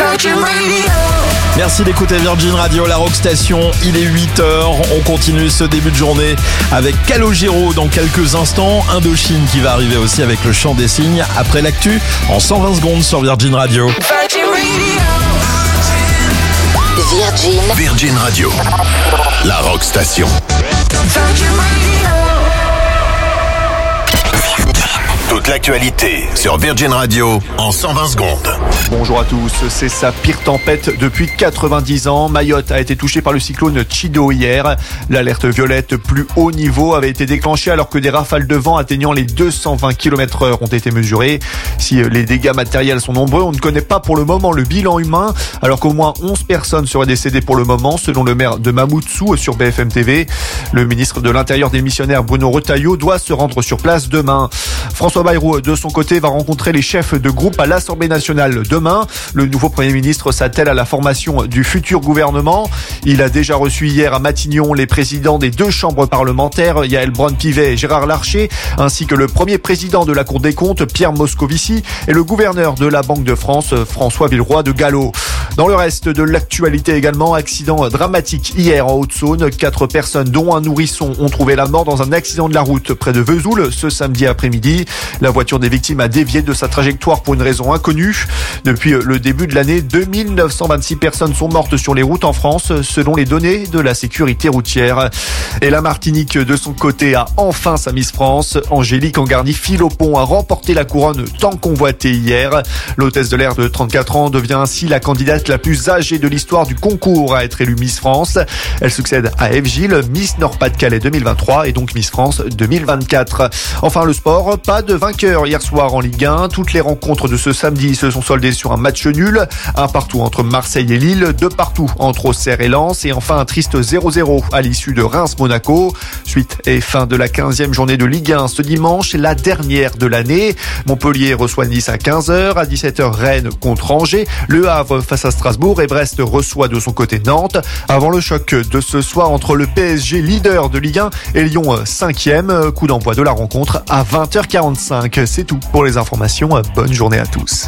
Virgin Radio. Merci d'écouter Virgin Radio, la Rock Station. Il est 8h. On continue ce début de journée avec Calogero dans quelques instants. Indochine qui va arriver aussi avec le chant des signes. Après l'actu, en 120 secondes sur Virgin Radio. Virgin Radio. Virgin Radio, la Rock Station. Virgin Radio. Toute l'actualité sur Virgin Radio en 120 secondes. Bonjour à tous, c'est sa pire tempête depuis 90 ans. Mayotte a été touchée par le cyclone Chido hier. L'alerte violette plus haut niveau avait été déclenchée alors que des rafales de vent atteignant les 220 km/h ont été mesurées. Si les dégâts matériels sont nombreux, on ne connaît pas pour le moment le bilan humain, alors qu'au moins 11 personnes seraient décédées pour le moment, selon le maire de Mamoudzou sur BFM TV. Le ministre de l'Intérieur démissionnaire Bruno Retailleau doit se rendre sur place demain. François Bayrou, de son côté, va rencontrer les chefs de groupe à l'Assemblée nationale demain. Le nouveau Premier ministre s'attelle à la formation du futur gouvernement. Il a déjà reçu hier à Matignon les présidents des deux chambres parlementaires, Yael Braun-Pivet et Gérard Larcher, ainsi que le premier président de la Cour des comptes, Pierre Moscovici, et le gouverneur de la Banque de France, François Villeroy de Gallo. Dans le reste de l'actualité également, accident dramatique hier en Haute-Saône. 4 personnes, dont un nourrisson, ont trouvé la mort dans un accident de la route près de Vesoul ce samedi après-midi. La voiture des victimes a dévié de sa trajectoire pour une raison inconnue. Depuis le début de l'année, 2926 personnes sont mortes sur les routes en France, selon les données de la sécurité routière. Et la Martinique, de son côté, a enfin sa Miss France. Angélique Angarny-Philopon a remporté la couronne tant convoitée hier. L'hôtesse de l'air de 34 ans devient ainsi la candidate la plus âgée de l'histoire du concours à être élue Miss France. Elle succède à Ève Gilles, Miss Nord-Pas-de-Calais 2023 et donc Miss France 2024. Enfin, le sport, pas de vainqueur hier soir en Ligue 1. Toutes les rencontres de ce samedi se sont soldées sur un match nul. Un partout entre Marseille et Lille, 2 partout entre Auxerre et Lens, et enfin un triste 0-0 à l'issue de Reims-Monaco. Suite et fin de la 15e journée de Ligue 1 ce dimanche, la dernière de l'année. Montpellier reçoit Nice à 15h, à 17h Rennes contre Angers, Le Havre face à Strasbourg et Brest reçoit de son côté Nantes. Avant le choc de ce soir entre le PSG leader de Ligue 1 et Lyon 5e, coup d'envoi de la rencontre à 20h45. C'est tout pour les informations. Bonne journée à tous.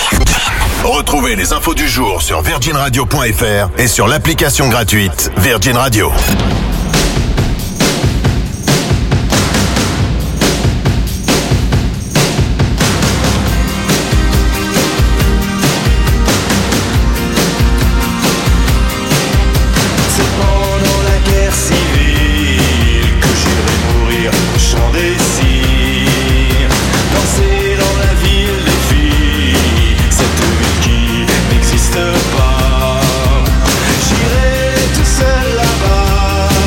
Retrouvez les infos du jour sur virginradio.fr et sur l'application gratuite Virgin Radio. J'irai tout seul là-bas.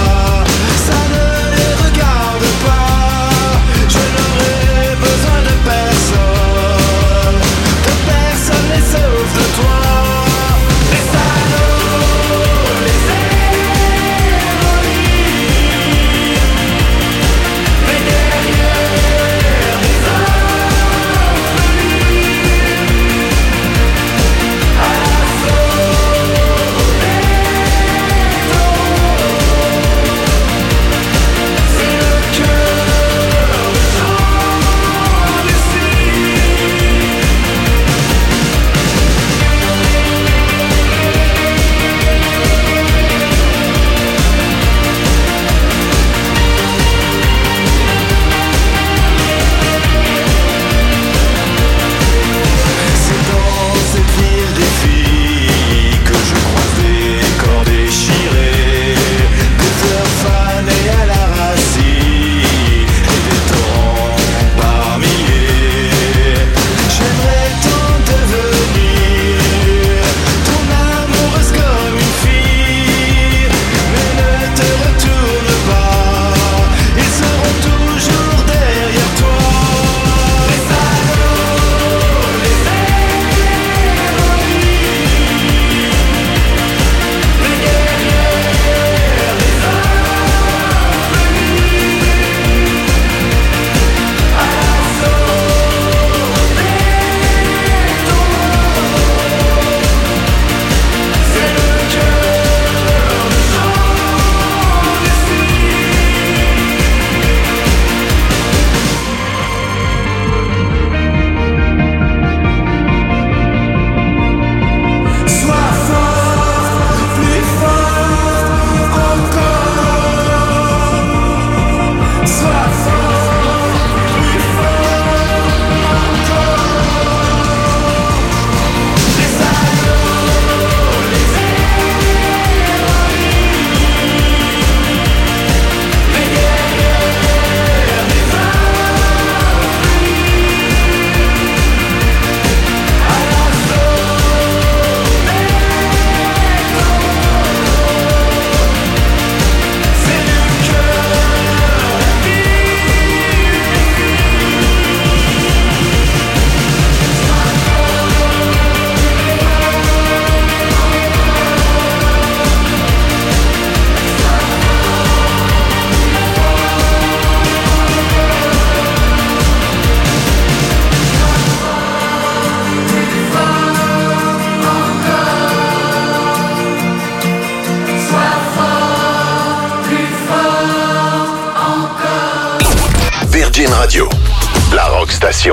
Radio, la Rock Station.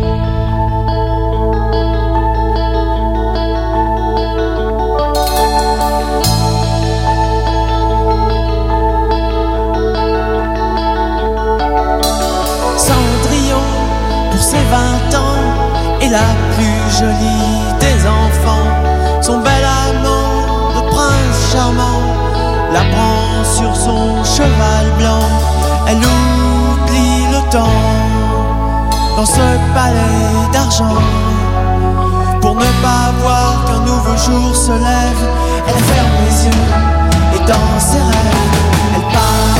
Cendrillon, pour ses 20 ans, est la plus jolie des enfants. Son bel amant, le prince charmant, la prend sur son cheval blanc. Elle oublie le temps dans ce palais d'argent. Pour ne pas voir qu'un nouveau jour se lève, elle ferme les yeux et dans ses rêves, elle part.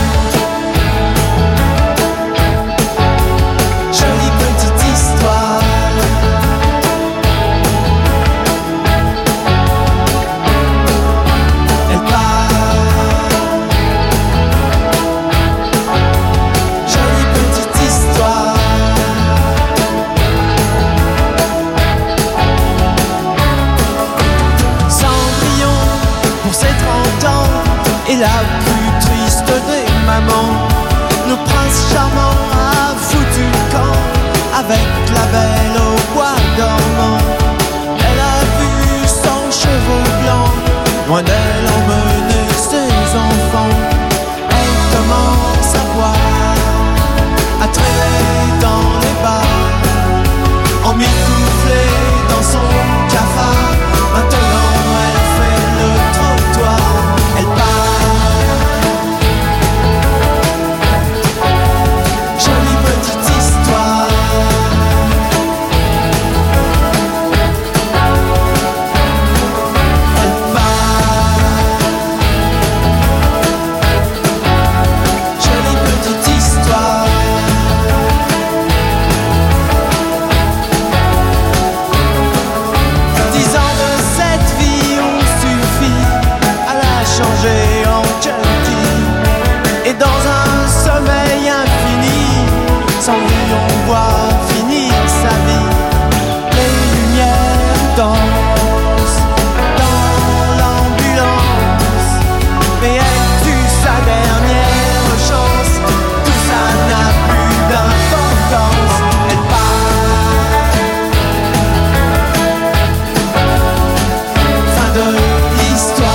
Jolie petite histoire. Elle part. Jolie petite histoire. Cendrillon, pour ses 30 ans, est la plus triste des mamans. Le prince charmant a foutu le camp avec la belle au bois dormant. Elle a vu son cheveu blanc loin d'elle emmener ses enfants. Elle commence à boire, à traîner dans les bars, emmitouflée dans son cafard. Maintenant elle fait le trottoir, elle part. Jolie petite histoire. Elle part. Jolie petite histoire. 10 ans de cette vie ont suffi à la changer en Kentucky. Et dans un sommeil infini, Cendrillon voit finir sa vie. Les lumières dansent dans l'ambulance, mais elle tue sa dernière chance. Tout ça n'a plus d'importance. Elle part. Fin de l'histoire.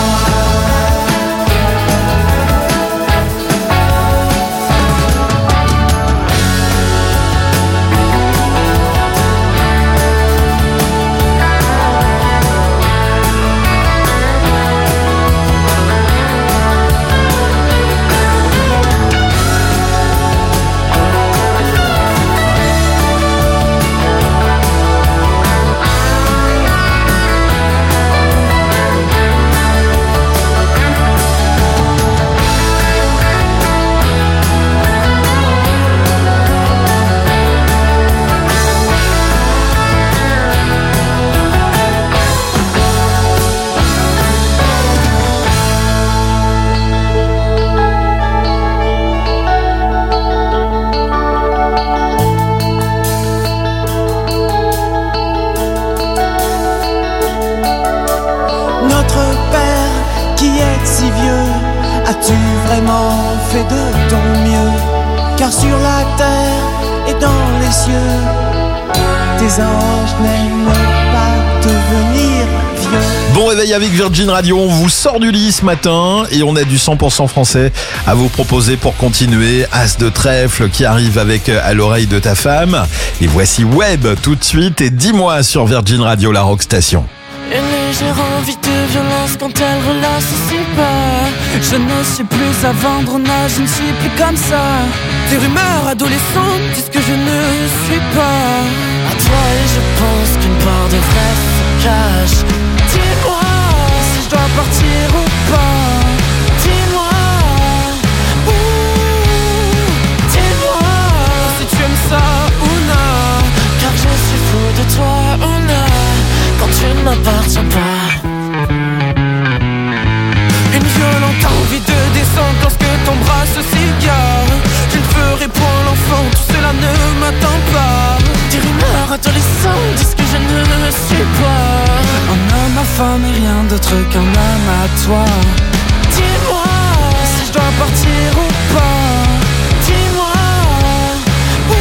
Notre Père qui est si vieux, as-tu vraiment fait de ton mieux? Car sur la terre et dans les cieux, tes anges n'aiment pas devenir vieux. Bon réveil avec Virgin Radio, on vous sort du lit ce matin et on a du 100% français à vous proposer pour continuer. As de trèfle qui arrive avec À l'oreille de ta femme. Et voici Web tout de suite et dis-moi sur Virgin Radio, la Rock Station. Une légère envie de violence quand elle relâche si bas. Je ne suis plus à vendre, non, je ne suis plus comme ça. Tes rumeurs adolescentes disent que je ne suis pas à toi et je pense qu'une part de vrai se cache. Dis-moi si je dois partir ou pas. Dis-moi, dis-moi si tu aimes ça ou non. Car je suis fou de toi, oh non. Quand tu ne m'appartiens pas. Une violente envie de descendre lorsque ton bras se cigare. Je ne ferai point l'enfant, tout cela ne m'attend pas. Des rumeurs adolescentes disent que je ne suis pas un homme à femme et rien d'autre qu'un homme à toi. Dis-moi si je dois partir ou pas. Dis-moi,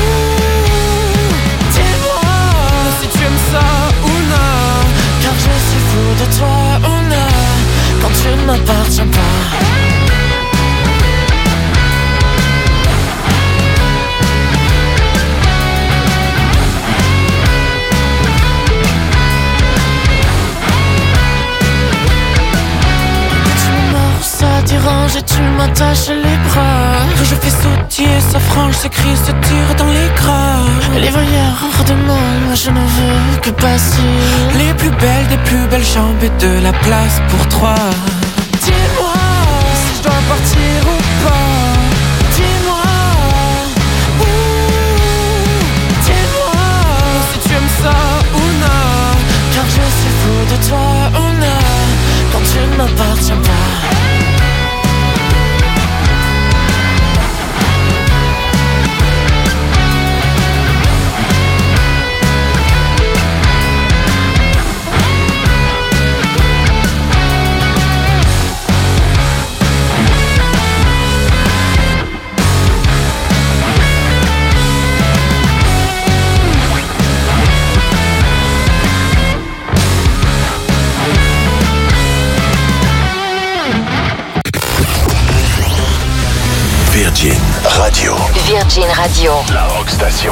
m'arranges et tu m'attaches les bras. Que je fais sautiller sa frange, ses cris se tirent dans les gras. Les voyeurs redemandent, moi je ne veux que passer les plus belles des plus belles jambes et de la place pour trois. Dis-moi si je dois partir ou pas. Dis-moi, dis-moi si tu aimes ça ou non. Car je suis fou de toi, oh non, quand tu ne m'appartiens pas. Virgin Radio. Virgin Radio. La Rock Station.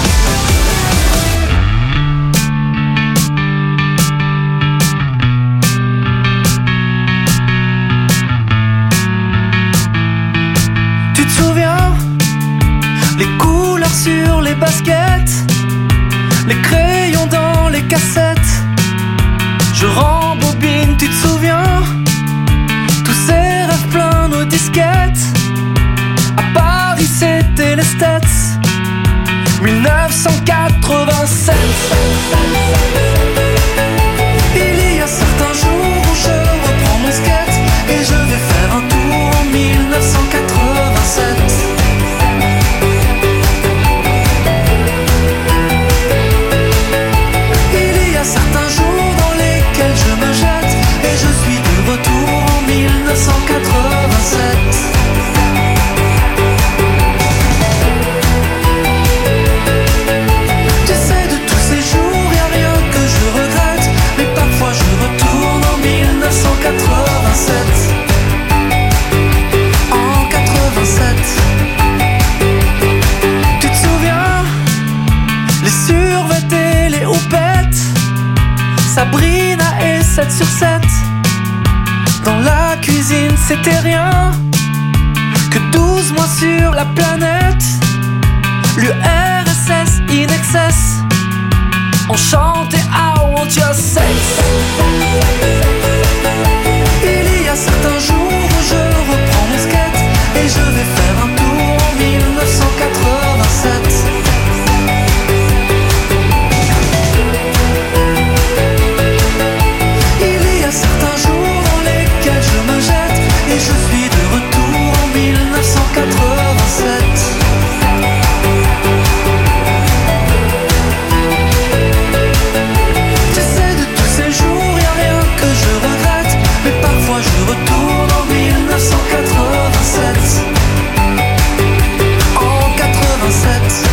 Tu te souviens? Les couleurs sur les baskets, les crayons dans les cassettes. Je rembobine, tu te souviens? Tous ces rêves pleins nos disquettes. À Paris c'était les States, 1987. Il y a certains jours où je reprends mon skate et je vais faire un tour en 1987. Il y a certains jours dans lesquels je me jette et je suis de retour en 1987. En 87. Tu te souviens? Les survêtés, les houpettes, Sabrina et 7 sur 7. Dans la cuisine c'était rien que 12 mois sur la planète. L'URSS in excess. On chantait I want your sex. Il y a certains jours où je reprends mon skate et je vais faire un tour en 1987. Il y a certains jours dans lesquels je me jette et je suis de retour en 1987. Tu sais, de tous ces jours, y a rien que je regrette, mais parfois je retourne en 1987. En 87.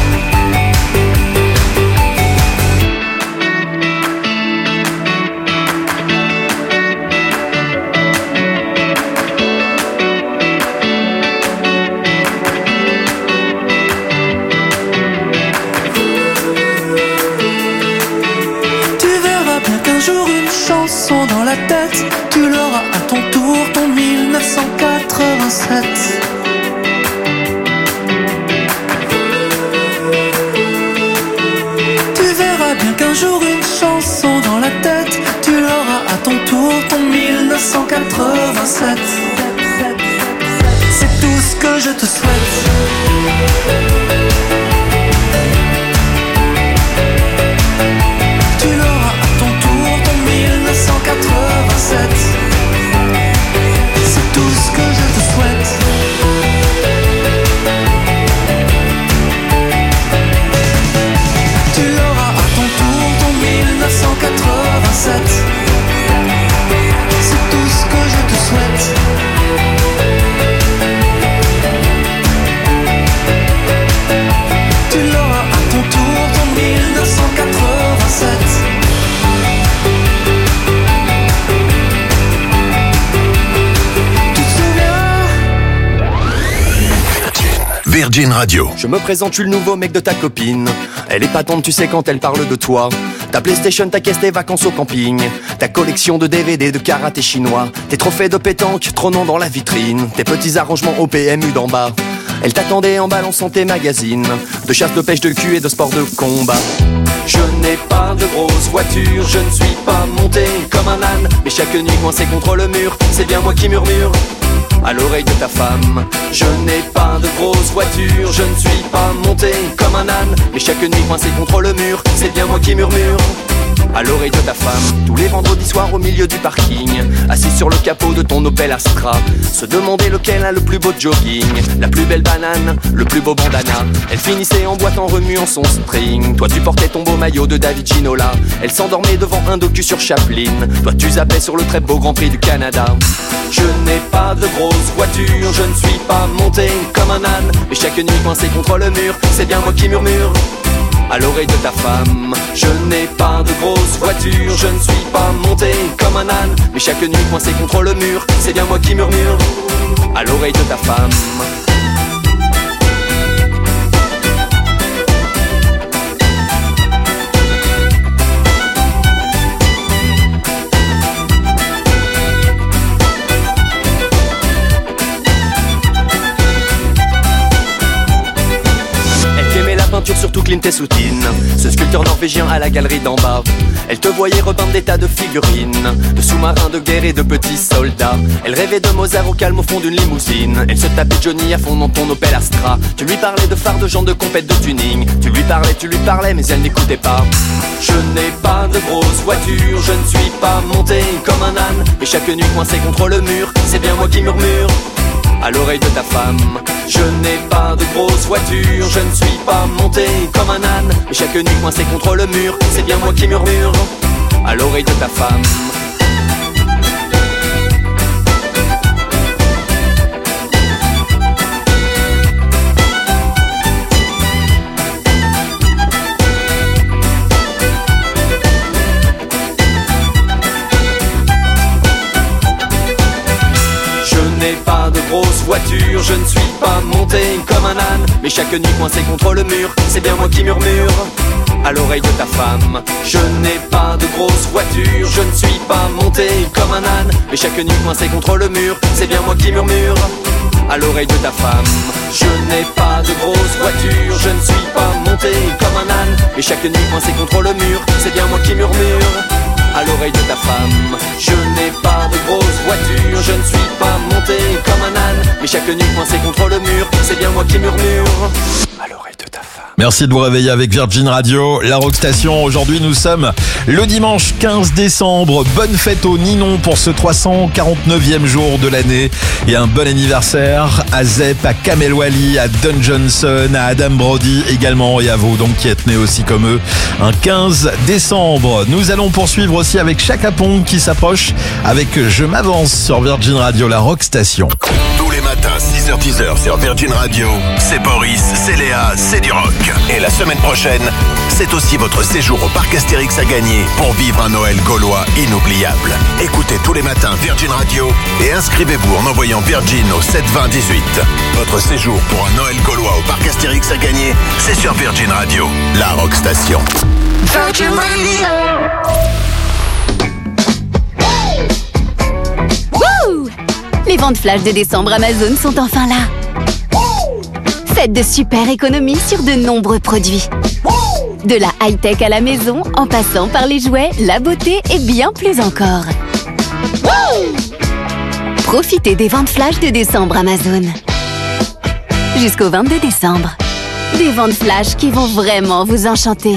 Tu verras bien qu'un jour une chanson dans la tête, tu l'auras à ton tour, ton 1987. Tu verras bien qu'un jour une chanson dans la tête, tu l'auras à ton tour, ton 1987. C'est tout ce que je te souhaite. Tu l'auras à ton tour, ton 1987. Virgin Radio. Je me présente, je suis le nouveau mec de ta copine. Elle est patente, tu sais, quand elle parle de toi. Ta PlayStation, ta caisse, tes vacances au camping. Ta collection de DVD de karaté chinois. Tes trophées de pétanque trônant dans la vitrine. Tes petits arrangements au PMU d'en bas. Elle t'attendait en balançant tes magazines de chasse, de pêche, de cul et de sport de combat. Je n'ai pas de grosse voiture, je ne suis pas monté comme un âne. Mais chaque nuit coincé contre le mur, c'est bien moi qui murmure à l'oreille de ta femme. Je n'ai pas de grosse voiture, je ne suis pas monté comme un âne. Mais chaque nuit coincé contre le mur, c'est bien moi qui murmure à l'oreille de ta femme. Tous les vendredis soirs au milieu du parking, assis sur le capot de ton Opel Astra, se demander lequel a le plus beau jogging, la plus belle banane, le plus beau bandana. Elle finissait en boîte en remuant son string. Toi tu portais ton beau maillot de David Ginola. Elle s'endormait devant un docu sur Chaplin. Toi tu zappais sur le très beau Grand Prix du Canada. Je n'ai pas de grosse voiture, je ne suis pas monté comme un âne. Mais chaque nuit coincé contre le mur, c'est bien moi qui murmure à l'oreille de ta femme. Je n'ai pas de grosse voiture, je ne suis pas monté comme un âne. Mais chaque nuit coincé contre le mur, c'est bien moi qui murmure à l'oreille de ta femme. Surtout Clint Eastwood, ce sculpteur norvégien à la galerie d'en bas. Elle te voyait repeindre des tas de figurines, de sous-marins de guerre et de petits soldats. Elle rêvait de Mozart au calme au fond d'une limousine. Elle se tapait Johnny à fond dans ton Opel Astra. Tu lui parlais de phares, de gens de compète, de tuning. Tu lui parlais mais elle n'écoutait pas. Je n'ai pas de grosse voiture, je ne suis pas monté comme un âne. Mais chaque nuit coincé contre le mur, c'est bien moi qui murmure à l'oreille de ta femme. Je n'ai pas de grosse voiture, je ne suis pas monté comme un âne. Mais chaque nuit coincé contre le mur, c'est bien moi qui murmure à l'oreille de ta femme. De grosse voiture, je ne suis pas monté comme un âne. Mais chaque nuit coincé contre le mur, c'est bien moi qui murmure à l'oreille de ta femme. Je n'ai pas de grosse voiture, je ne suis pas monté comme un âne. Mais chaque nuit coincé contre le mur, c'est bien moi qui murmure à l'oreille de ta femme. Je n'ai pas de grosse voiture, je ne suis pas monté comme un âne. Mais chaque nuit coincé contre le mur, c'est bien moi qui murmure à l'oreille de ta femme. Je n'ai pas de grosse voiture, je ne suis pas monté comme un âne. Mais chaque nuit coincé contre le mur, c'est bien moi qui murmure à l'oreille de ta femme. Merci de vous réveiller avec Virgin Radio, la Rock Station. Aujourd'hui, nous sommes le dimanche 15 décembre. Bonne fête au Ninon pour ce 349e jour de l'année. Et un bon anniversaire à Zep, à Kamel Wally, à Don Johnson, à Adam Brody également. Et à vous donc qui êtes nés aussi comme eux un 15 décembre. Nous allons poursuivre aussi avec Chaka Pong qui s'approche avec Je m'avance sur Virgin Radio, la Rock Station. Tous les matins, 6h-10h sur Virgin Radio, c'est Boris, c'est Léa, c'est du rock. Et la semaine prochaine, c'est aussi votre séjour au parc Astérix à gagner pour vivre un Noël gaulois inoubliable. Écoutez tous les matins Virgin Radio et inscrivez-vous en envoyant Virgin au 72018. Votre séjour pour un Noël gaulois au parc Astérix à gagner, c'est sur Virgin Radio, la Rock Station. Virgin Radio. Wouh! Les ventes flash de décembre Amazon sont enfin là. Faites de super économies sur de nombreux produits. De la high-tech à la maison, en passant par les jouets, la beauté et bien plus encore. Profitez des ventes flash de décembre Amazon. Jusqu'au 22 décembre. Des ventes flash qui vont vraiment vous enchanter.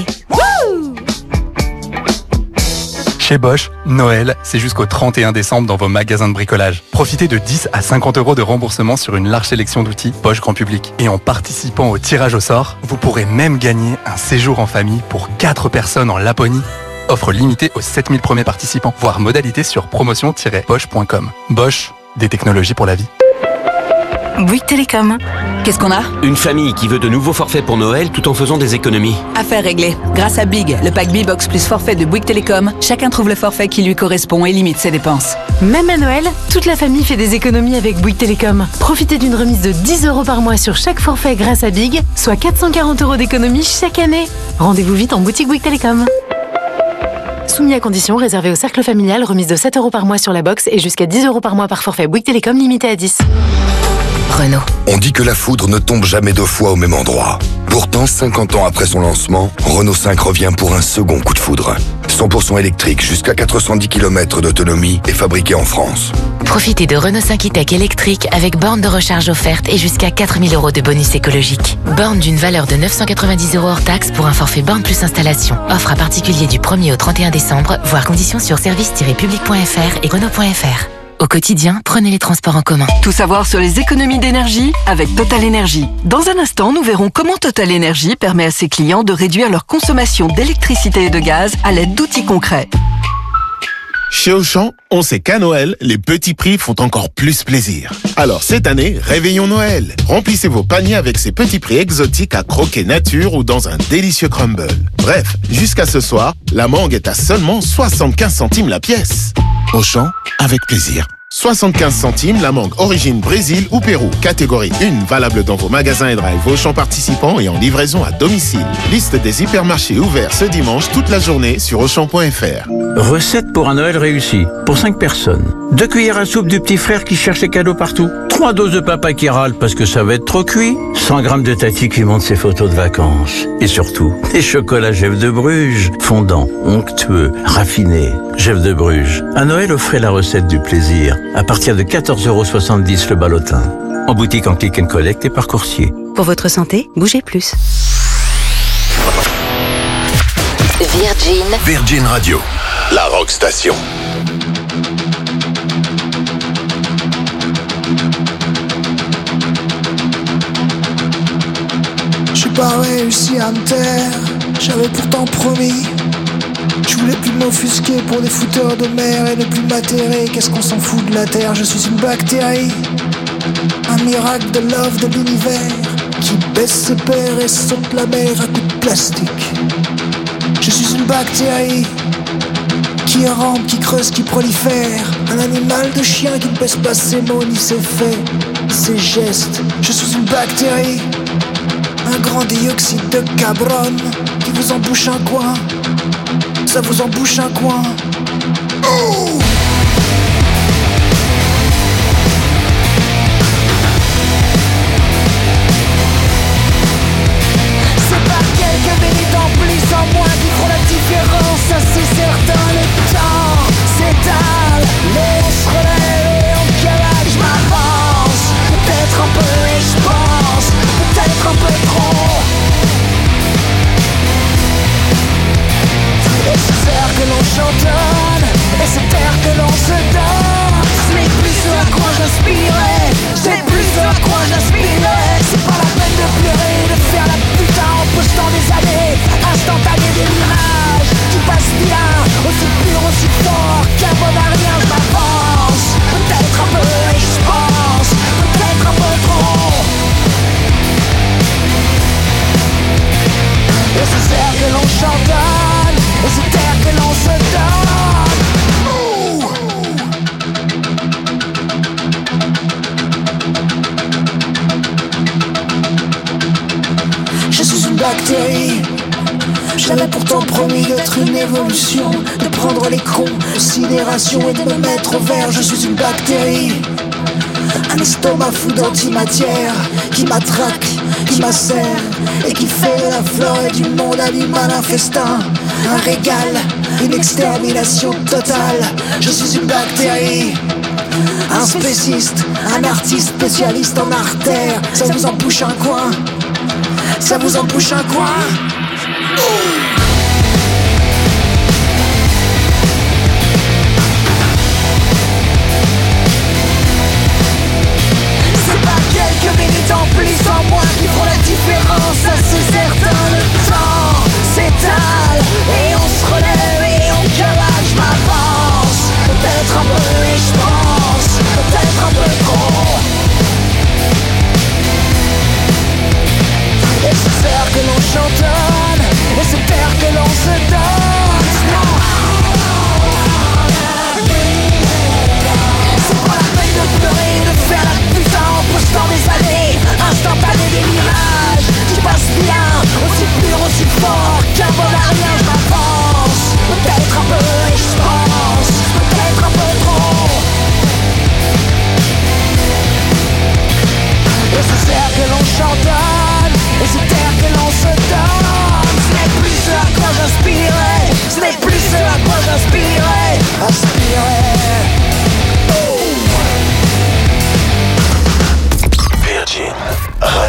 Chez Bosch, Noël, c'est jusqu'au 31 décembre dans vos magasins de bricolage. Profitez de 10 à 50 € de remboursement sur une large sélection d'outils Bosch Grand Public. Et en participant au tirage au sort, vous pourrez même gagner un séjour en famille pour 4 personnes en Laponie. Offre limitée aux 7000 premiers participants. Voir modalité sur promotion-bosch.com. Bosch, des technologies pour la vie. Bouygues Télécom. Qu'est-ce qu'on a ? Une famille qui veut de nouveaux forfaits pour Noël tout en faisant des économies. Affaire réglée. Grâce à Big, le pack B-Box plus forfait de Bouygues Télécom, chacun trouve le forfait qui lui correspond et limite ses dépenses. Même à Noël, toute la famille fait des économies avec Bouygues Télécom. Profitez d'une remise de 10 € par mois sur chaque forfait grâce à Big, soit 440 € d'économies chaque année. Rendez-vous vite en boutique Bouygues Télécom. Soumis à conditions, réservé au cercle familial, remise de 7 € par mois sur la box et jusqu'à 10 € par mois par forfait Bouygues Télécom limité à 10. Renault. On dit que la foudre ne tombe jamais 2 fois au même endroit. Pourtant, 50 ans après son lancement, Renault 5 revient pour un second coup de foudre. 100% électrique, jusqu'à 410 km d'autonomie et fabriqué en France. Profitez de Renault 5 e-Tech électrique avec borne de recharge offerte et jusqu'à 4 000 € de bonus écologique. Borne d'une valeur de 990 € hors taxe pour un forfait borne plus installation. Offre à particulier du 1er au 31 décembre, voire conditions sur service-public.fr et Renault.fr. Au quotidien, prenez les transports en commun. Tout savoir sur les économies d'énergie avec Total Energy. Dans un instant, nous verrons comment Total Energy permet à ses clients de réduire leur consommation d'électricité et de gaz à l'aide d'outils concrets. Chez Auchan, on sait qu'à Noël, les petits prix font encore plus plaisir. Alors cette année, réveillons Noël. Remplissez vos paniers avec ces petits prix exotiques à croquer nature ou dans un délicieux crumble. Bref, jusqu'à ce soir, la mangue est à seulement 75 centimes la pièce. Auchan, avec plaisir. 75 centimes la mangue origine Brésil ou Pérou. Catégorie 1, valable dans vos magasins et drive Auchan participants et en livraison à domicile. Liste des hypermarchés ouverts ce dimanche toute la journée sur Auchan.fr. Recette pour un Noël réussi, pour 5 personnes. 2 cuillères à soupe du petit frère qui cherche les cadeaux partout. 3 doses de papa qui râle parce que ça va être trop cuit. 100 grammes de tati qui monte ses photos de vacances. Et surtout, des chocolats Jeff de Bruges. Fondants, onctueux, raffinés. Jeff de Bruges. À Noël, offrez la recette du plaisir. À partir de 14,70 € le ballotin. En boutique, en click and collect et par coursier. Pour votre santé, bougez plus. Virgin Radio, la rock station. J'ai pas réussi à me taire, j'avais pourtant promis. Je voulais plus m'offusquer pour des fouteurs de mer et ne plus m'atterrer. Qu'est-ce qu'on s'en fout de la terre, je suis une bactérie. Un miracle de love de l'univers qui baisse ses pères et saute la mer à coups de plastique. Je suis une bactérie qui rampe, qui creuse, qui prolifère. Un animal de chien qui ne pèse pas ses mots ni ses faits, ses gestes. Je suis une bactérie, un grand dioxyde de carbone qui vous embouche un coin. Ça vous embouche un coin. Oh! C'est pas quelques minutes en plus en moins qui feront la différence. Ça c'est certain, le temps s'étale. Mais on se relève et on cavale. Je m'avance, peut-être un peu et je pense, peut-être un peu trop. Et c'est terre que l'on chantonne, et c'est terre que l'on se donne. Ce n'est plus ce à quoi j'aspirais, c'est plus ce à quoi j'aspirais. C'est pas la peine de pleurer, de faire la putain en postant des années instantanées, des mirages qui passent bien, aussi pur, aussi fort qu'un bon à rien. Je m'avance, peut-être un peu et je pense, peut-être un peu trop. Et c'est terre que l'on chantonne, et c'est terre que l'on se donne. Je suis une bactérie. J'avais pourtant promis d'être une évolution, de prendre les considérations et de me mettre au vert. Je suis une bactérie, un estomac fou d'antimatière qui m'attraque, qui m'assère et qui fait de la flore et du monde animal un festin, un régal, une extermination totale. Je suis une bactérie, un spéciste, un artiste spécialiste en artère. Ça vous en bouche un coin, ça vous en bouche un coin. C'est pas quelques minutes en plus en moins qui feront la différence. Ça c'est certain, le temps s'étale et on se relève et on cavale. Je m'avance, peut-être un peu et je pense, peut-être un peu trop.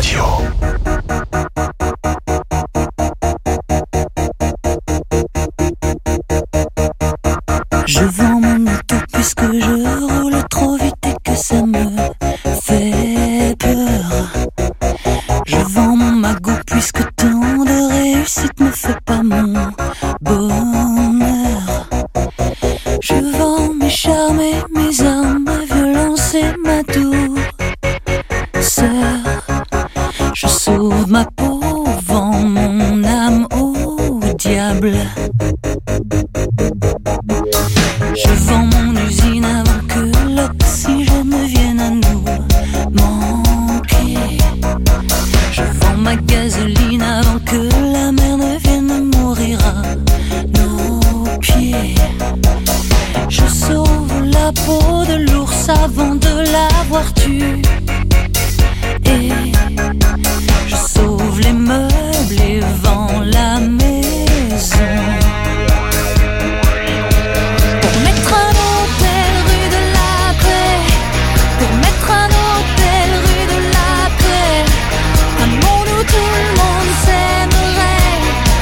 Radio. Je vends mon auto puisque je roule trop vite et que ça me fait peur. Je vends mon magot puisque tant de réussite ne fait pas mon bonheur. Je vends mes charmes et mes armes, ma violence et ma douceur. Je sauve ma peau, vends mon âme au diable. Je vends mon usine avant que l'oxygène ne vienne à nous manquer. Je vends ma gasoline avant que la mer ne vienne mourir à nos pieds. Je sauve la peau de l'ours avant de l'avoir tué. Et je sauve les meubles et vends la maison. Pour mettre un hôtel rue de la paix, pour mettre un hôtel rue de la paix, un monde où tout le monde s'aimerait,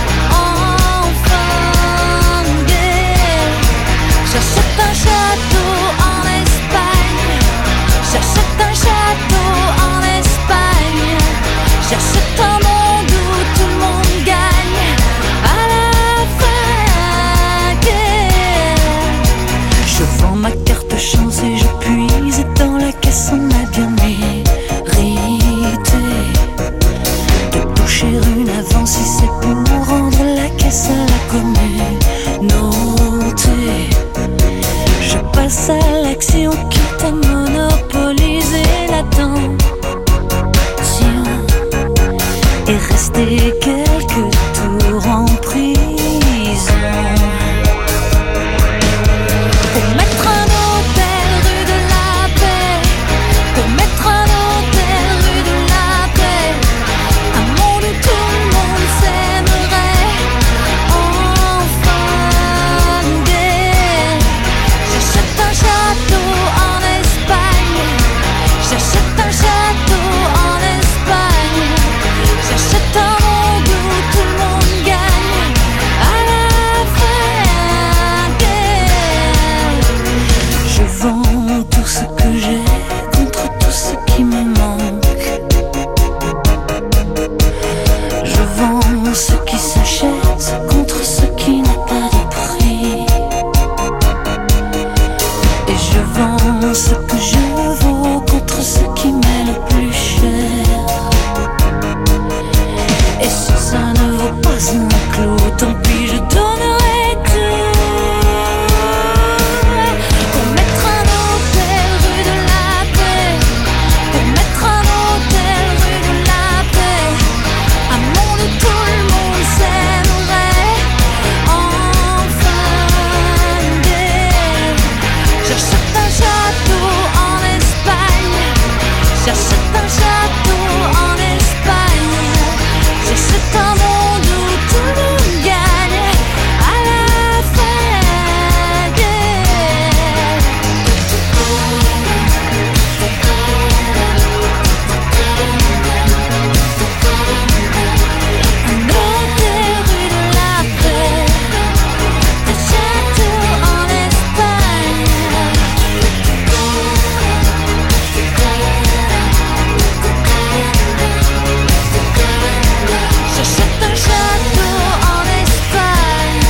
enfin gay. J'achète un château en Espagne, j'achète un château en Espagne, j'achète un monde où tout le monde gagne à la fin gay. Je vends ma carte chance et je puise dans la caisse, on a bien mérité de toucher une avance si c'est pour rendre la caisse à la communauté. Je passe à l'action quitte à monopoliser l'attention et rester quelques tours en prison. Pour mettre un hôtel rue de la paix, pour mettre un hôtel rue de la paix, un monde où tout le monde s'aimerait, enfin gay. J'achète un château en Espagne, j'achète un château en Espagne, j'achète un monde où tout le monde gagne à la fin gay. Je vends tout ce que j'ai contre tout ce qui me manque. Je vends ce qui s'achète contre ce qui n'a pas de prix. Et je vends ce que je vaux contre ce qui m'est le plus cher. Et si ça ne vaut pas un clou, tant pis, je donnerai tout. Pour mettre un hôtel rue de la paix, pour mettre un hôtel rue de la paix, un monde où tout le monde s'aimerait, enfin gay. J'achète un château en Espagne, j'achète un château en Espagne, j'achète un monde où tout le monde gagne à la fin gay. Un hôtel rue de la paix, un château en Espagne. J'achète un château en Espagne,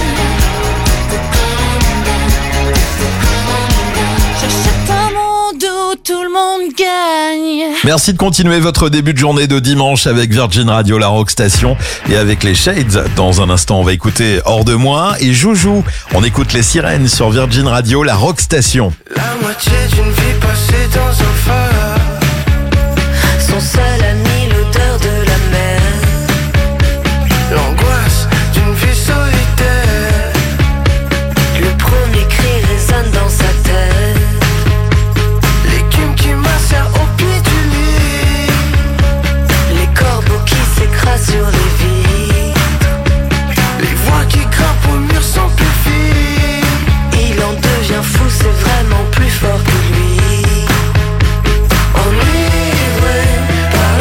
j'achète un monde où tout le monde gagne. Merci de continuer votre début de journée de dimanche avec Virgin Radio, la Rock Station, et avec les Shades. Dans un instant, on va écouter Hors de moi et Joujou. On écoute les Sirènes sur Virgin Radio, la Rock Station. La moitié d'une vie passée dans un phare, son seul ami, l'odeur de la mer, l'angoisse d'une vie solitaire, le premier cri résonne dans sa tête, l'écume qui macère au pied du lit, les corbeaux qui s'écrasent sur les vitres, les voix qui grimpent au mur sans plus fil. Il en devient fou, c'est vraiment plus fort que lui. Enivré par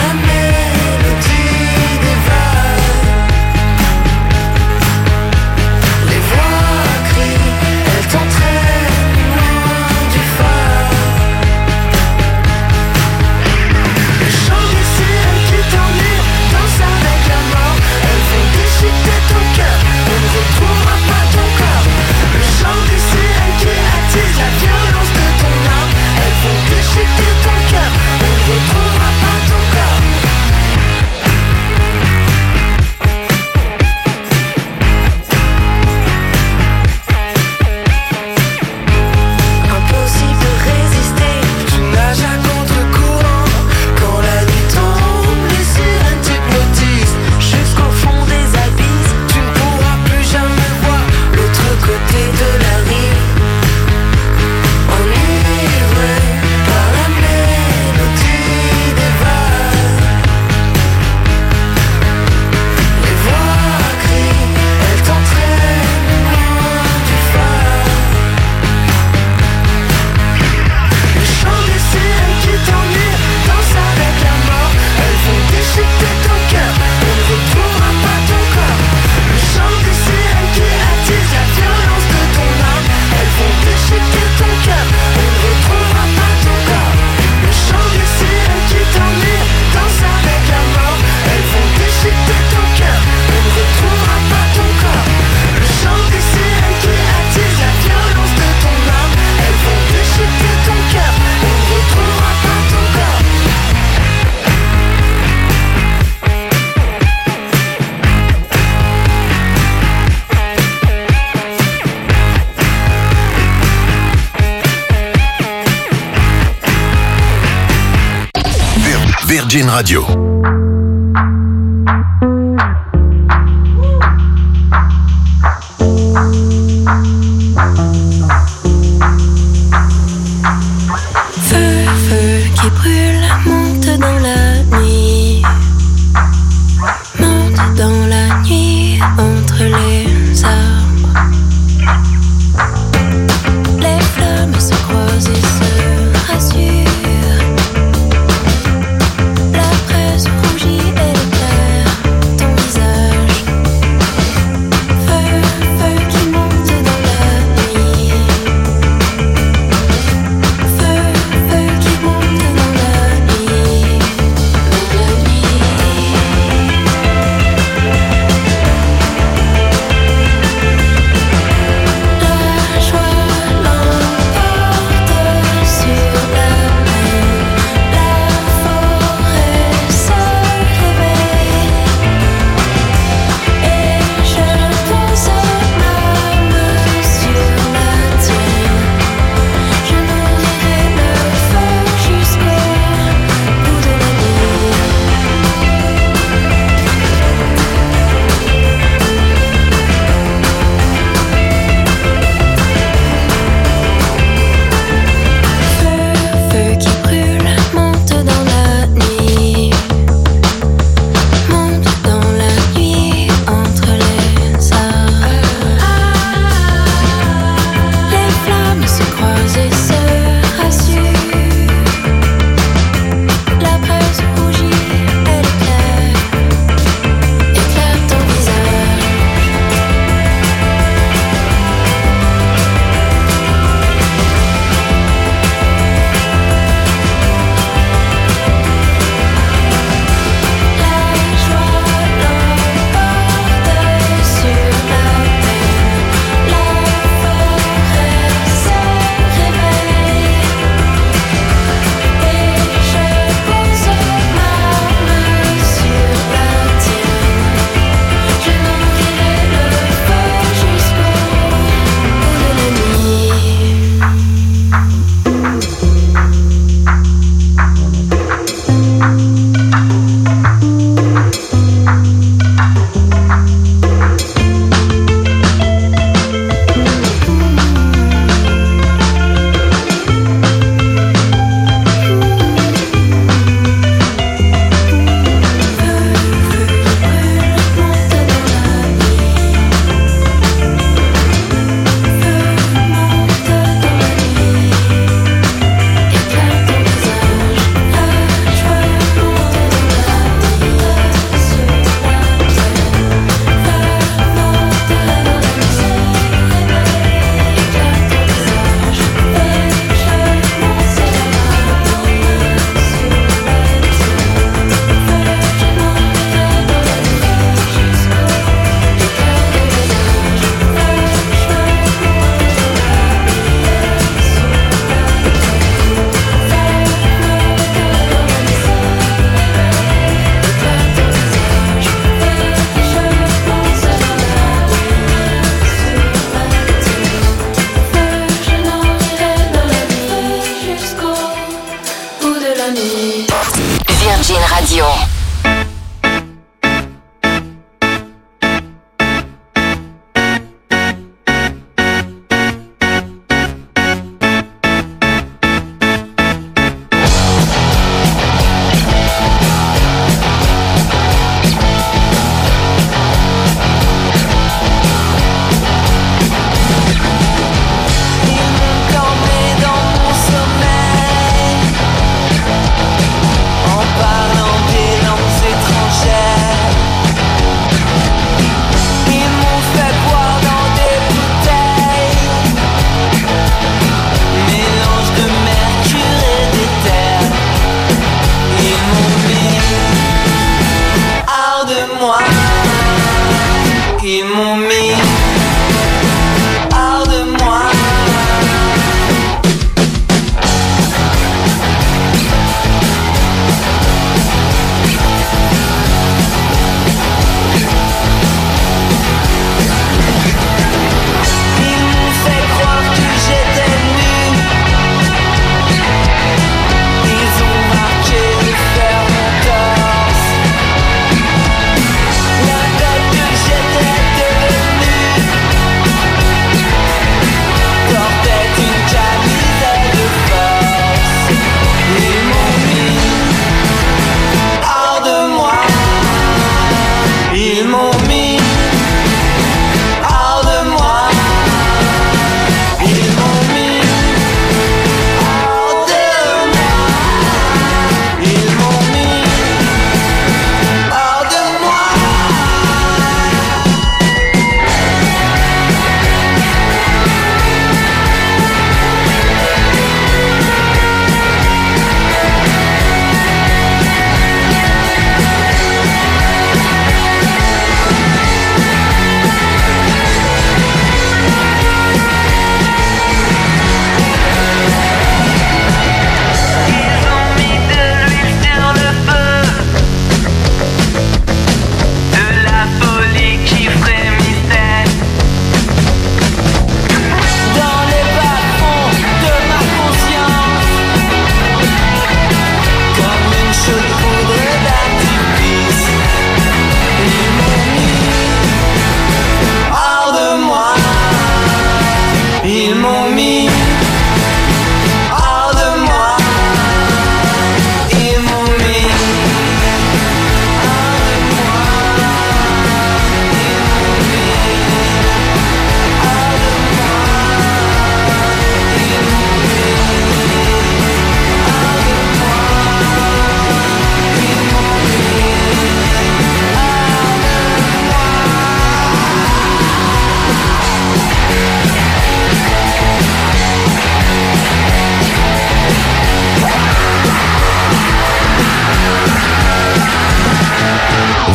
Virgin Radio. Feu, feu qui brûle, monte dans la nuit. Monte dans la nuit entre les arbres. Les flammes se croisent et se rassurent. La presse rougit et éclaire ton visage. Feu, feu qui monte dans la nuit. Feu, feu qui monte dans la nuit. Dans la nuit. La joie l'emporte sur la mer. La forêt se réveille. Et je pose ma main sur la tienne. Je nourrirai le feu jusqu'au bout de la nuit. Feu, feu qui brûle, monte dans la nuit. Monte dans la nuit entre les arbres. Les flammes se croisent et se rassurent. La braise rougit, elle éclaire ton visage. La joie l'emporte sur la peine. La forêt se réveille. Et je pose ma main sur la tienne. Je nourrirai le feu jusqu'au bout de la nuit. Jusqu'au bout de la nuit. Virgin Radio. Dans mon sommeil, en parlant des lampes.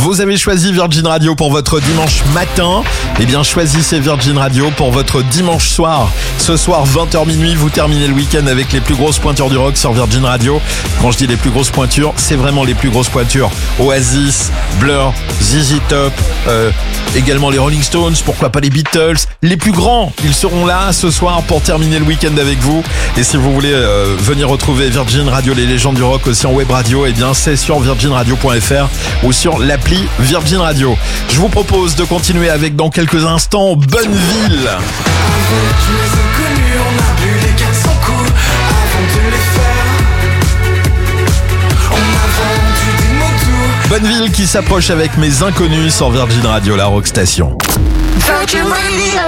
Vous avez choisi Virgin Radio pour votre dimanche matin. Eh bien, choisissez Virgin Radio pour votre dimanche soir. Ce soir, 20h minuit, vous terminez le week-end avec les plus grosses pointures du rock sur Virgin Radio. Quand je dis les plus grosses pointures, c'est vraiment les plus grosses pointures. Oasis, Blur, ZZ Top, également les Rolling Stones, pourquoi pas les Beatles. Les plus grands, ils seront là ce soir pour terminer le week-end avec vous. Et si vous voulez venir retrouver Virgin Radio, les légendes du rock aussi en web radio, eh bien c'est sur virginradio.fr ou sur l'appli Virgin Radio. Je vous propose de continuer avec dans quelques instants Bonneville. Avec les inconnus, on a bu les 400 coups avant de les faire. On a vendu des mots doux. Bonneville qui s'approche avec Mes Inconnus sur Virgin Radio, la rock station. Virgin Radio.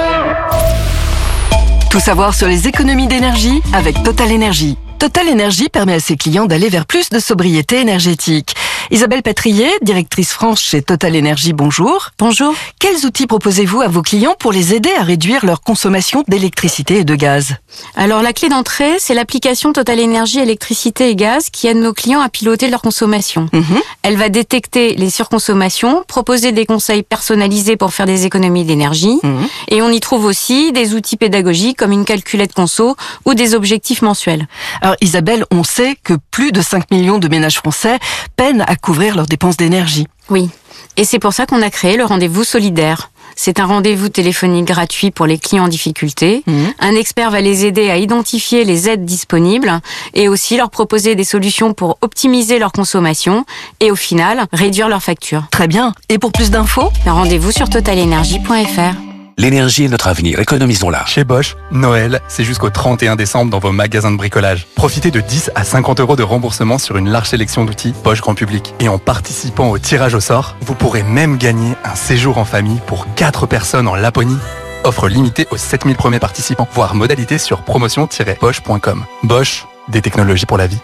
Tout savoir sur les économies d'énergie avec Total Energy. Total Energy permet à ses clients d'aller vers plus de sobriété énergétique. Isabelle Patrier, directrice France chez Total Energy, bonjour. Bonjour. Quels outils proposez-vous à vos clients pour les aider à réduire leur consommation d'électricité et de gaz? Alors la clé d'entrée, c'est l'application Total Energy électricité et gaz qui aide nos clients à piloter leur consommation. Elle va détecter les surconsommations, proposer des conseils personnalisés pour faire des économies d'énergie. Et on y trouve aussi des outils pédagogiques comme une calculette conso ou des objectifs mensuels. Alors Isabelle, on sait que plus de 5 millions de ménages français peinent à couvrir leurs dépenses d'énergie. Oui, et c'est pour ça qu'on a créé le rendez-vous solidaire. C'est un rendez-vous téléphonique gratuit pour les clients en difficulté. Un expert va les aider à identifier les aides disponibles et aussi leur proposer des solutions pour optimiser leur consommation et au final, réduire leur facture. Très bien. Et pour plus d'infos, rendez-vous sur totalenergy.fr. L'énergie est notre avenir, économisons-la. Chez Bosch, Noël, c'est jusqu'au 31 décembre dans vos magasins de bricolage. Profitez de 10 à 50 euros de remboursement sur une large sélection d'outils Bosch Grand Public. Et en participant au tirage au sort, vous pourrez même gagner un séjour en famille pour 4 personnes en Laponie. Offre limitée aux 7000 premiers participants. Voir modalité sur promotion-bosch.com. Bosch, des technologies pour la vie.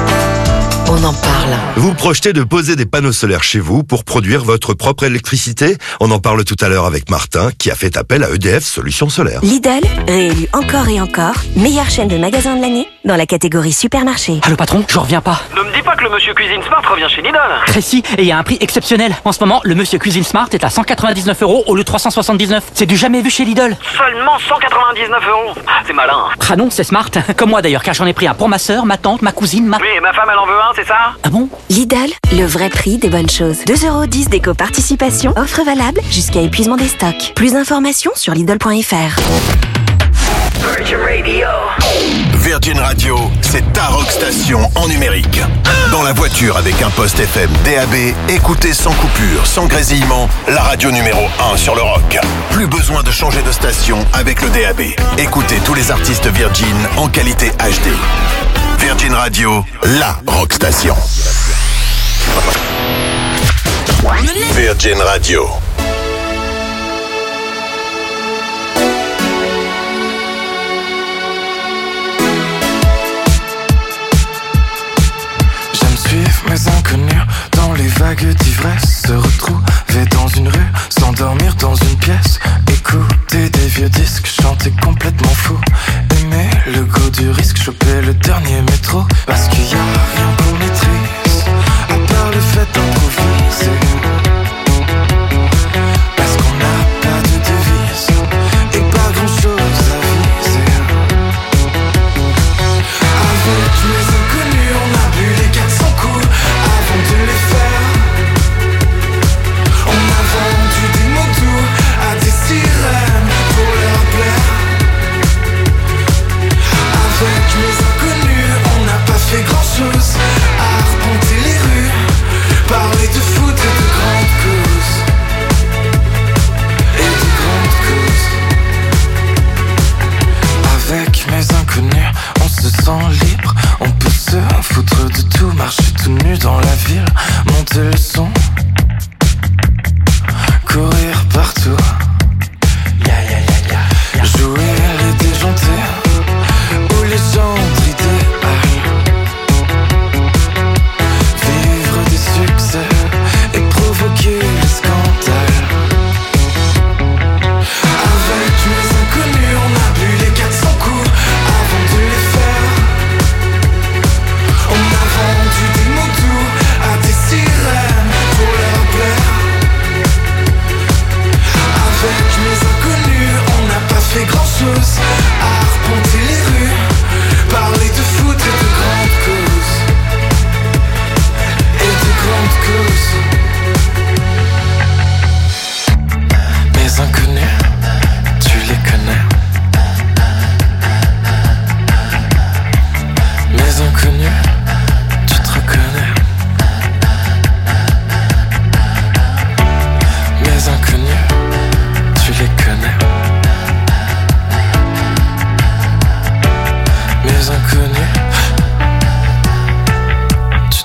On en parle. Vous projetez de poser des panneaux solaires chez vous pour produire votre propre électricité? On en parle tout à l'heure avec Martin qui a fait appel à EDF Solutions Solaires. Lidl, réélu encore et encore, meilleure chaîne de magasins de l'année dans la catégorie supermarché. Allô patron, je reviens pas. Ne me dis pas que le Monsieur Cuisine Smart revient chez Lidl. Précis, et il y a un prix exceptionnel. En ce moment, le Monsieur Cuisine Smart est à 199 € au lieu de 379. C'est du jamais vu chez Lidl. Seulement 199 €. C'est malin. Ah non, c'est smart. Comme moi d'ailleurs, car j'en ai pris un pour ma sœur, ma tante, ma cousine, Oui, et ma femme elle en veut un, c'est ça? Ah bon? Lidl, le vrai prix des bonnes choses. 2,10 € d'éco-participation, offre valable jusqu'à épuisement des stocks. Plus d'informations sur Lidl.fr. Virgin Radio. Virgin Radio, c'est ta rock station en numérique. Dans la voiture avec un poste FM DAB, écoutez sans coupure, sans grésillement, la radio numéro 1 sur le rock. Plus besoin de changer de station avec le DAB. Écoutez tous les artistes Virgin en qualité HD. Virgin Radio, la rock station. Virgin Radio. J'aime suivre mes inconnus dans les vagues d'ivresse. Se retrouver dans une rue, s'endormir dans une pièce. Écouter des vieux disques, chanter complètement fou. Aimer le goût du risque, choper le dernier métro. Parce qu'il y a rien qu'on maîtrise, à part le fait d'improviser. Parce qu'on n'a pas de devise et pas grand chose à viser. Avec mes inconnus, on a bu les 400 coups avant de les faire. On a vendu des mots doux à des sirènes pour leur plaire. Avec mes inconnus, on n'a pas fait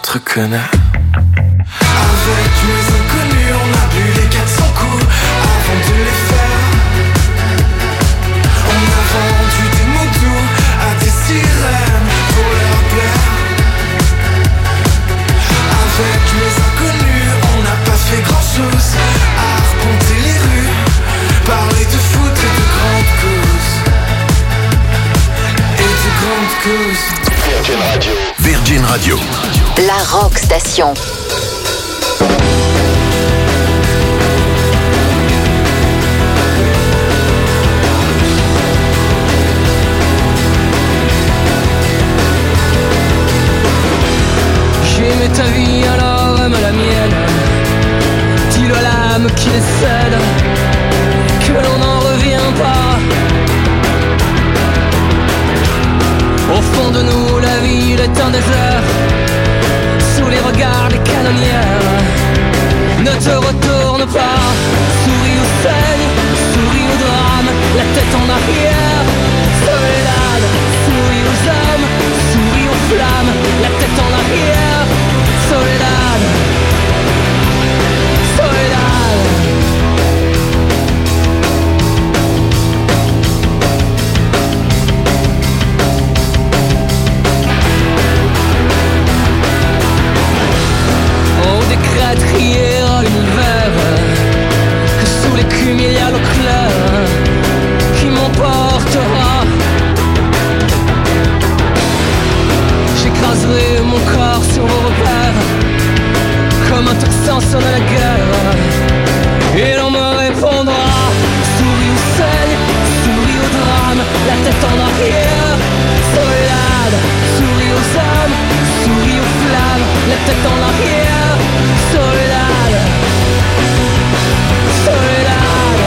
te reconnais. Avec mes inconnus, on a bu les 400 coups avant de les faire. On a vendu des mots doux à des sirènes pour leur plaire. Avec mes inconnus, on n'a pas fait grand chose à arpenter les rues, parler de foot et de grandes causes. Et de grandes causes. Virgin Radio. Virgin Radio. La Rock Station. J'aimais ta vie, alors aime la mienne. Dis-le à l'âme qui décède que l'on n'en revient pas. Au fond de nous, la ville est un désert. Sous les regards des canonnières, ne te retourne pas. Souris ou saigne, souris au drame, la tête en arrière. Soledad, souris aux hommes, souris aux flammes, la tête en arrière. Soledad, Soledad. On décrète crier à l'univers que sous l'écume il y a l'eau claire qui m'emportera. J'écraserai mon corps sur vos repères comme un tocsin sonne à la guerre. Et l'on me répondra: souris ou saigne, souris au drame, la tête en arrière. Soledad, souris aux hommes, souris aux flammes, la tête en arrière. Soledad, Soledad.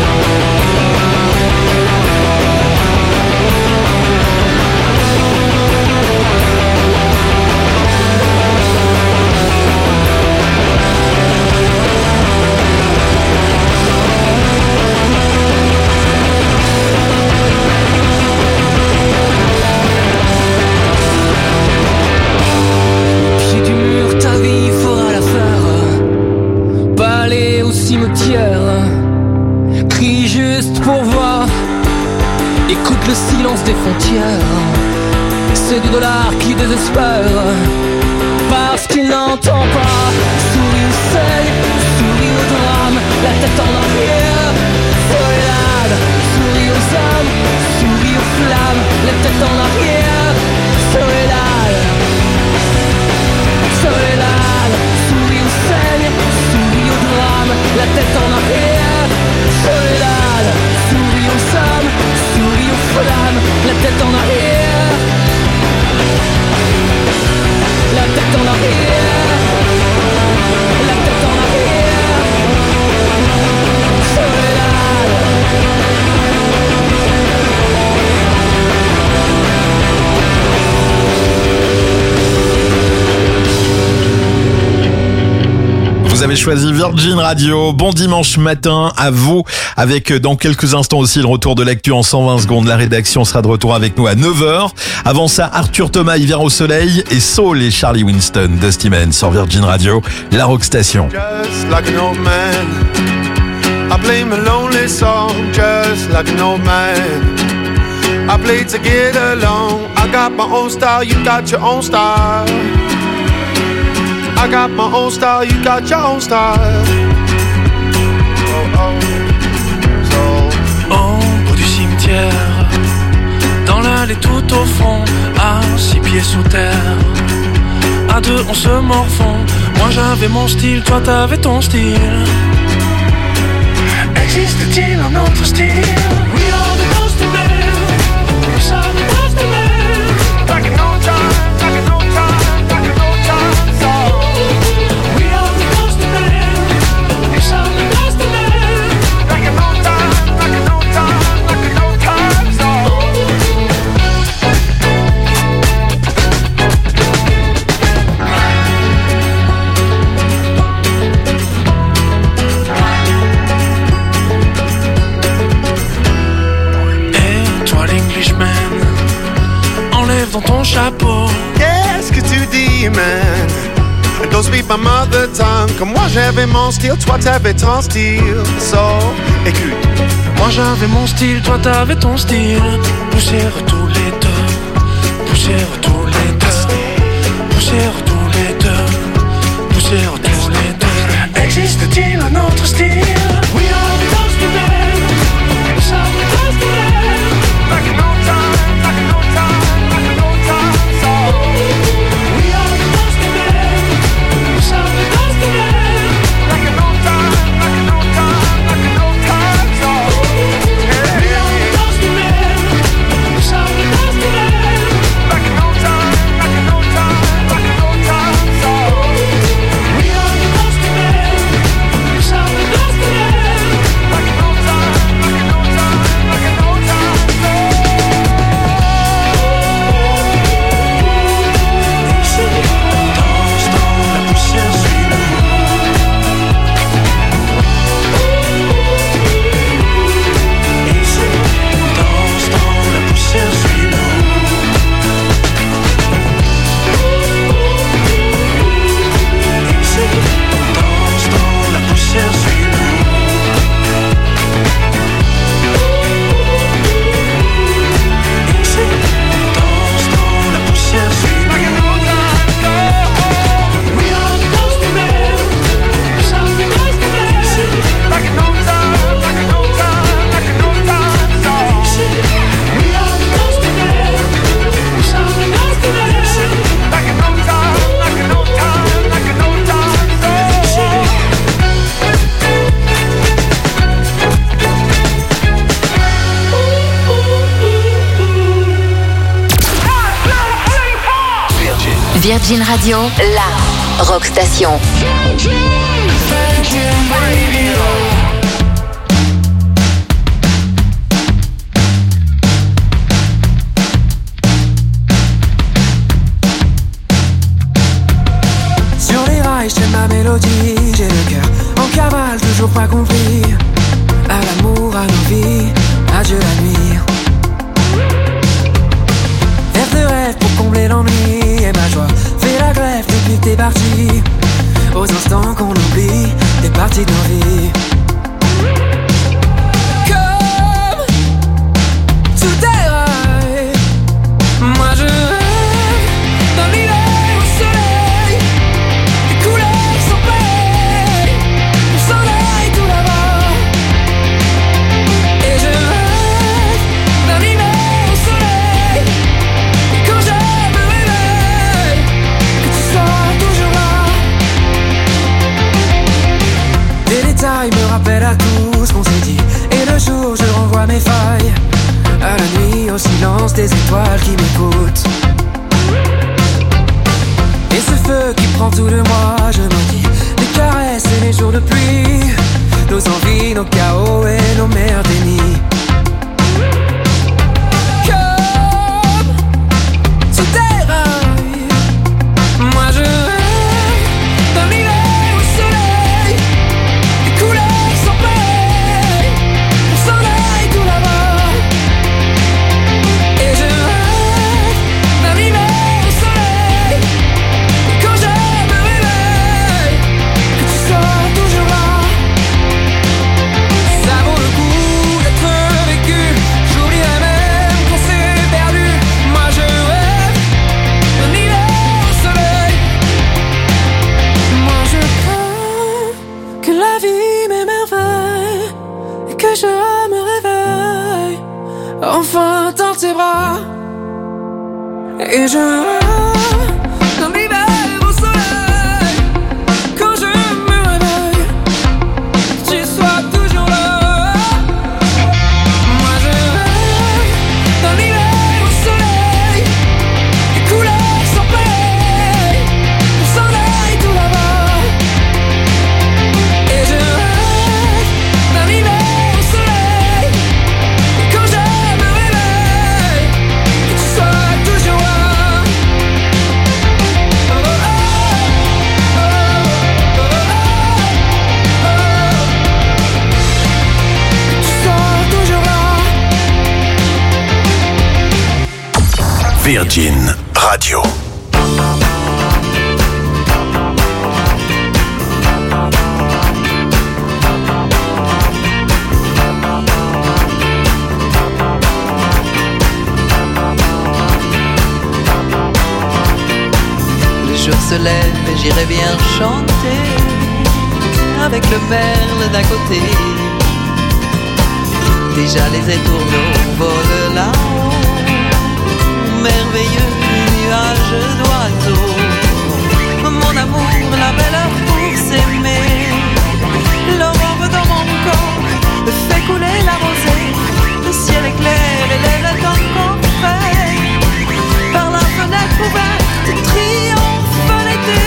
Pied du mur, ta vie fera l'affaire. Pas aller au cimetière. Crie juste pour voir. Écoute le silence des frontières. C'est du dollar qui désespère parce qu'il n'entend pas. Souris ou saigne, souris au drame, la tête en arrière. Soledad, souris aux hommes, souris aux flammes, la tête en arrière. Soledad, Soledad, souris ou saigne, souris au drame, la tête en arrière. Soledad, souris aux hommes, souris aux flammes, la tête en arrière. La tête en arrière. La tête en arrière. Soledad. Vous avez choisi Virgin Radio. Bon dimanche matin à vous, avec dans quelques instants aussi le retour de l'actu en 120 secondes. La rédaction sera de retour avec nous à 9h. Avant ça, Arthur Thomas, Hiver au soleil, et Saul et Charlie Winston, Dusty Man sur Virgin Radio, la Rock Station. Just like an old man, I play my lonely song. Just like an old man, I play to get along. I got my own style, you got your own style. I got my own style, you got your own style. Au bout du cimetière, dans l'allée tout au fond, à 6 pieds sous terre. À deux on se morfond. Moi j'avais mon style, toi t'avais ton style. Existe-t-il un autre style? We are the Dusty Men. We are the Dusty Men. Back in no time, back in no time, back in no time zone. We are the Dusty Men. We are the Dusty Men. Back in no time, back in no time, back in no time zone. Enlève dans ton chapeau. Qu'est-ce que tu dis, man? Don't speak my mother tongue. Comme moi j'avais mon style, toi t'avais ton style. So, écoute. Moi j'avais mon style, toi t'avais ton style. Poussière tous les deux. Poussière tous les deux. Poussière tous les deux. Poussière tous les deux. Existe-t-il un autre style? We are the lost to them. We are the lost to them. Like an old time, like an old time, like an old time song. We are the lost to them. We are the lost to them. Like an old time, like an old time, like an old time song. We are the lost to them. We are the lost to them. Like an old time, like an old time, like an old time song. We are the lost to them. We are the lost to them. Like an old time, like an old time, like an old time song. Ici, danse dans la poussière, suis-nous. Ici, danse dans la poussière, suis-nous. Ici, danse dans la poussière, suis-nous. Ici, danse dans la poussière, suis-nous. We are the lost to them. We are the lost to them. Like an old time, like an old time, like an old time song. We are the lost to them. We are the lost to them. Like an old time, like an old time, like an old time song. Virgin Radio, la rock station. Sur les rails, j'aime ma mélodie. J'ai le cœur en cavale, toujours pas compris. À l'amour, à nos vies, adieu la nuit. Faire de rêve pour combler l'ennui. Et ma joie fait la grève depuis que t'es parti. Aux instants qu'on oublie, des parties de nos vies. Comme sous tes rails, moi je rêve d'un hiver au soleil. Des couleurs sans pareil, on s'enlaille tout là-bas. Et je rêve d'un hiver au soleil. Et quand je me réveille, que tu sois toujours là. Des détails me rappellent à tout ce qu'on s'est dit. Et le jour je renvoie mes failles. À la nuit au silence des étoiles qui m'écoutent. Et ce feu qui prend tout de moi, je me dis. Les caresses et les jours de pluie. Nos envies, nos chaos et nos mers dénis. Comme sous tes rails, moi je rêve d'un hiver au soleil. Des couleurs sans pareil, on s'enlaille tout là-bas. Et je rêve d'un hiver au soleil. Et quand je me réveille, que tu sois toujours là. Ça vaut le coup d'être vécu. J'oublierai même qu'on s'est perdu. Moi je rêve d'un hiver au soleil. Moi je crains que la vie m'émerveille. Et que je me réveille enfin dans tes bras. Et je rêve d'un hiver au soleil. Quand je me réveille, que tu sois toujours là. Moi je rêve d'un hiver au soleil. Des couleurs sans pareil, on s'enlaille tout là-bas. Et je rêve d'un hiver au soleil. Et quand je me réveille, que tu sois toujours là. Que tu sois toujours là. Virgin Radio. se lève et j'irai bien chanter avec le merle d'un côté. Déjà les étourneaux volent là-haut, merveilleux nuage d'oiseaux. Mon amour, la belle heure pour s'aimer, l'aurore dans mon corps fait couler la rosée. Le ciel est clair et l'air est encore frais. Par la fenêtre ouverte triomphe l'été.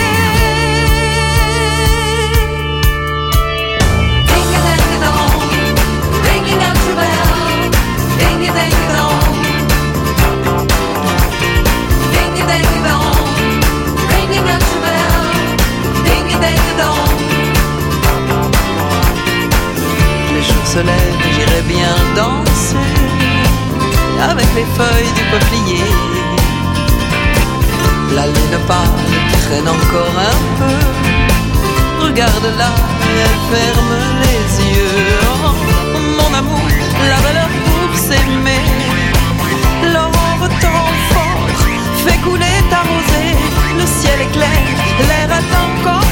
Ding-a-ding-a-dong, ringing out your bell. Ding-a-ding-a-dong, ding-a-ding-a-dong, ringing out your bell. Ding-a-ding-a-dong. Les jours se lèvent et j'irai bien danser avec les feuilles du peuplier. La lune pâle traîne encore un peu. Regarde-la, elle ferme les yeux. Oh, mon amour, la valeur pour s'aimer. L'aurore tant fort fait couler ta rosée. Le ciel est clair, l'air est encore